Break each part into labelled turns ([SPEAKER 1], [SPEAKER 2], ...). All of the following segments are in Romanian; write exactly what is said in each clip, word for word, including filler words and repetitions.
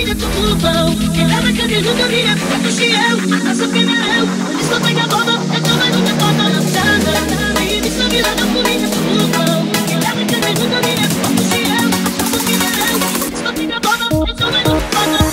[SPEAKER 1] domina tot pulpão. Quem leva cadeira domina, quanto se eu, a sofina eu. Eles não pegam a bola, é tão mais uma porta lançada. Aí me sobe lá na domina tot pulpão. Quem leva cadeira domina, quanto se eu, a sofina eu. Eles não pegam a bola, é tão mais uma porta.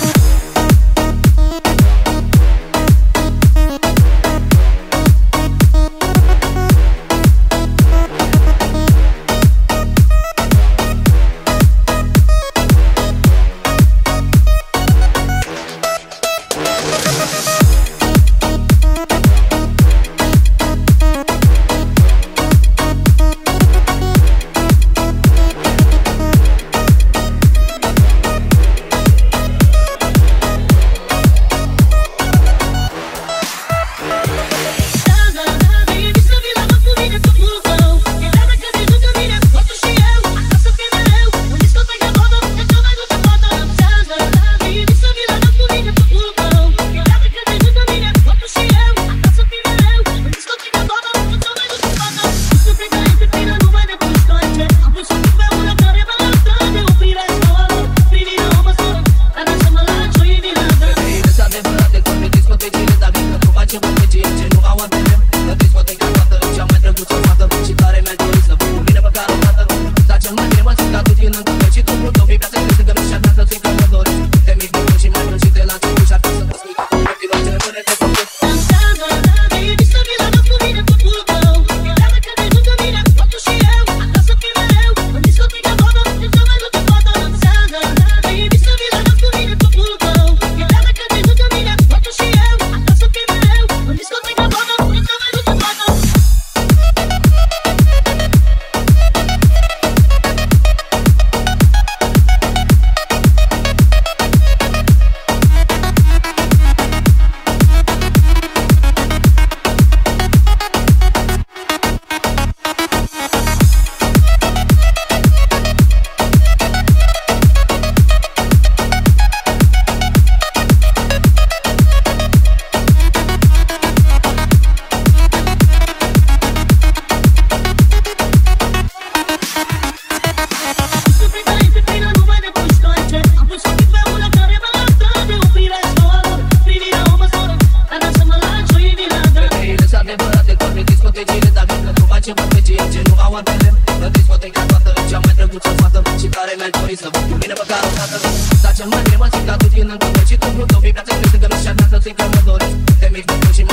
[SPEAKER 2] Tace-mă, greu, mă, țin ca tu din încăpăcitul. Nu te-o vibrație, crezi că mi-și-a dat să țin că mă doresc. Te mici de și